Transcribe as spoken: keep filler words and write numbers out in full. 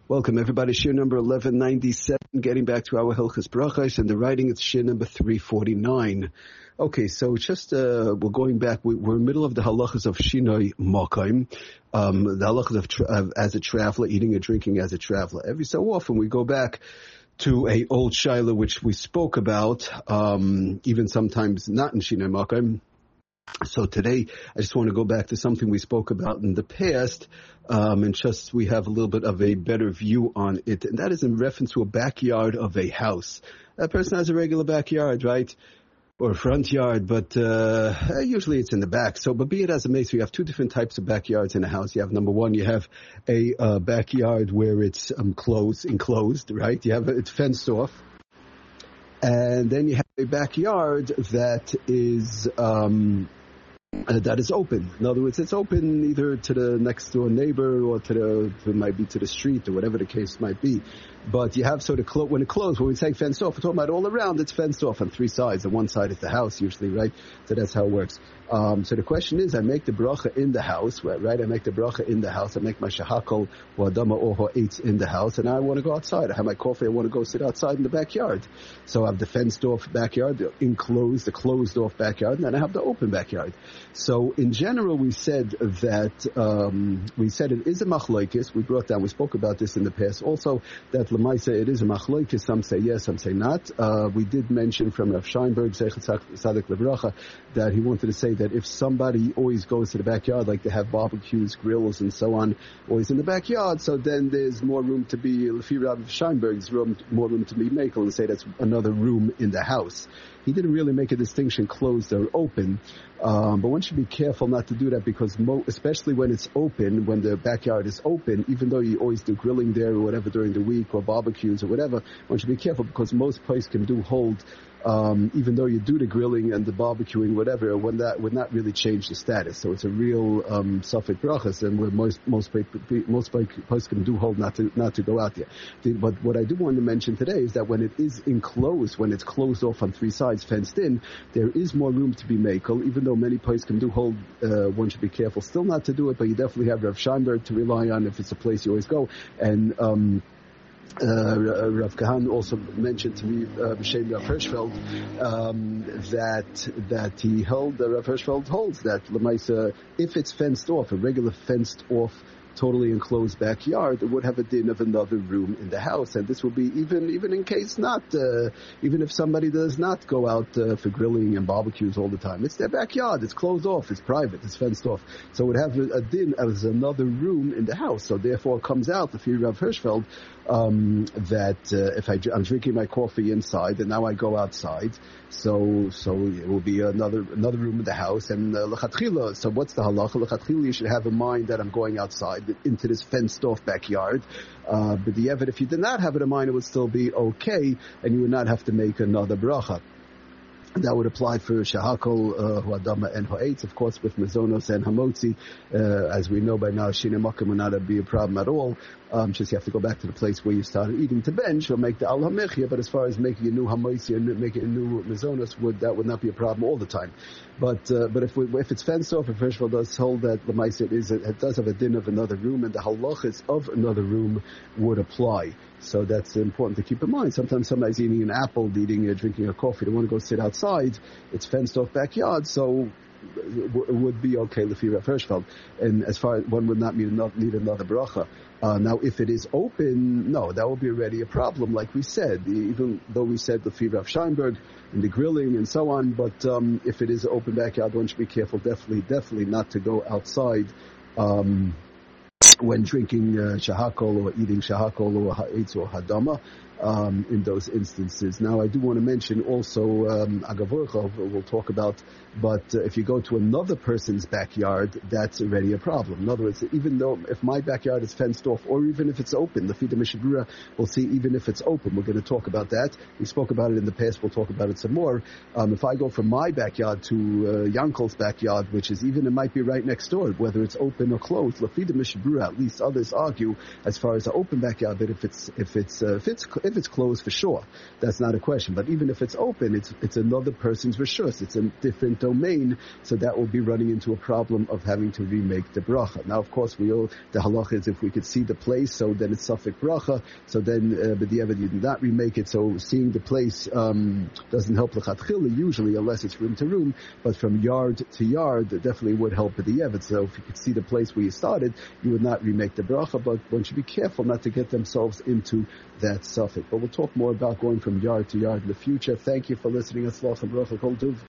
Welcome, everybody. Shir number eleven ninety-seven, getting back to our Hilchos Brachos, and the writing it's Shir number three forty-nine. Okay, so just, uh, we're going back, we, we're in the middle of the halachas of Shinoi Mokaim, um, the halachas of, tra- of as a traveler, eating and drinking as a traveler. Every so often we go back to a old shaila which we spoke about, um, even sometimes not in Shinoi Mokaim. So today, I just want to go back to something we spoke about in the past, um, and just we have a little bit of a better view on it, and that is in reference to a backyard of a house. That person has a regular backyard, right? Or a front yard, but uh usually it's in the back. So, but be it as it may, so you have two different types of backyards in a house. You have, number one, you have a uh, backyard where it's um, closed, enclosed, right? You have it's fenced off. And then you have a backyard that is um, uh, that is open. In other words, it's open either to the next door neighbor or to the it might be to the street or whatever the case might be. But you have sort of clo- when it closed, when we say fenced off, we're talking about all around. It's fenced off on three sides. On one side is the house usually, right? So that's how it works. Um, so the question is, I make the bracha in the house, right? I make the bracha in the house. I make my shahakol or adama or ha'etz in the house, and I want to go outside. I have my coffee. I want to go sit outside in the backyard. So I have the fenced off backyard, the enclosed, the closed off backyard, and then I have the open backyard. So in general, we said that um, we said it is a machlokes. We brought down. We spoke about this in the past. Also that Lamaisa, it is a machlokes. Some say yes, some say not. Uh, we did mention from Rav Scheinberg, Zeichet Tzadik Lebracha, that he wanted to say that if somebody always goes to the backyard, like they have barbecues, grills, and so on, always in the backyard, so then there's more room to be, Lefi Rav Scheinberg's room, more room to be makel, and say that's another room in the house. He didn't really make a distinction, closed or open. Um, but one should be careful not to do that because mo- especially when it's open, when the backyard is open, even though you always do grilling there or whatever during the week or barbecues or whatever, one should be careful because most places can do hold, um, even though you do the grilling and the barbecuing, whatever, when that would not really change the status. So it's a real, um, safek brachas, and where most, most, most places can do hold not to, not to go out there. But what I do want to mention today is that when it is enclosed, when it's closed off on three sides, fenced in, there is more room to be makel, even though many places can do hold, uh, one should be careful still not to do it, but you definitely have Rav Scheinberg to rely on if it's a place you always go. And, um, Uh, Rav Kahan also mentioned to me, uh, B'Shem Rav Hirschfeld, um, that, that he held, uh, Rav Hirschfeld holds that, Lemaisa, if it's fenced off, a regular fenced off, totally enclosed backyard, it would have a din of another room in the house, and this will be even even in case not, uh, even if somebody does not go out uh, for grilling and barbecues all the time. It's their backyard, it's closed off, it's private, it's fenced off. So it would have a, a din as another room in the house. So therefore it comes out, the theory of Hirschfeld, um, that uh, if I, I'm drinking my coffee inside and now I go outside, so so it will be another another room in the house, and uh, lechatchila. So what's the halacha? Lechatchila, you should have in mind that I'm going outside into this fenced-off backyard. Uh, but the evidence, if you did not have it in mind, it would still be okay, and you would not have to make another bracha. That would apply for shahakol, uh, huadama, and ha'etz, of course, with mezonos and hamotzi. Uh, as we know by now, shina makim would not be a problem at all. Um, just you have to go back to the place where you started eating to bench or make the al hamechia. But as far as making a new hamotzi and making a new mezonos, would that would not be a problem all the time. But uh, but if we, if it's fenced off, if first of all does hold that lemaisa is it does have a din of another room, and the halachas of another room would apply. So that's important to keep in mind. Sometimes somebody's eating an apple, eating, uh, drinking a coffee. They want to go sit outside. It's fenced off backyard, so it would be okay, Lefi Rav Hirschfeld. And as far as one would not need another, need another bracha. Uh, now, if it is open, no, that will be already a problem, like we said. Even though we said Lefi Rav Scheinberg and the grilling and so on, but um, if it is an open backyard, one should be careful. Definitely, definitely not to go outside. Um, when drinking uh, shahakol or eating shahakol or ha'etz or hadama, um, in those instances. Now, I do want to mention also um, agavorcha, we'll talk about, but uh, if you go to another person's backyard, that's already a problem. In other words, even though if my backyard is fenced off, or even if it's open, the Fida Mishabura, we'll see even if it's open. We're going to talk about that. We spoke about it in the past. We'll talk about it some more. Um, if I go from my backyard to uh, Yankel's backyard, which is even, it might be right next door, whether it's open or closed, the Fida Mishabura, At least others argue as far as the open backyard that if it's if it's uh, if it's if it's closed for sure, that's not a question. But even if it's open, it's it's another person's reshus. It's a different domain, so that will be running into a problem of having to remake the bracha. Now, of course, we all the halacha is if we could see the place, so then it's safek bracha. So then, uh, but the evid you did not remake it. So seeing the place um, doesn't help lechatchila usually, unless it's room to room. But from yard to yard, it definitely would help with the evid. So if you could see the place where you started, you would not remake the bracha. But one should be careful not to get themselves into that safek. But we'll talk more about going from yard to yard in the future. Thank you for listening. Atzlach and bracha kol tuv.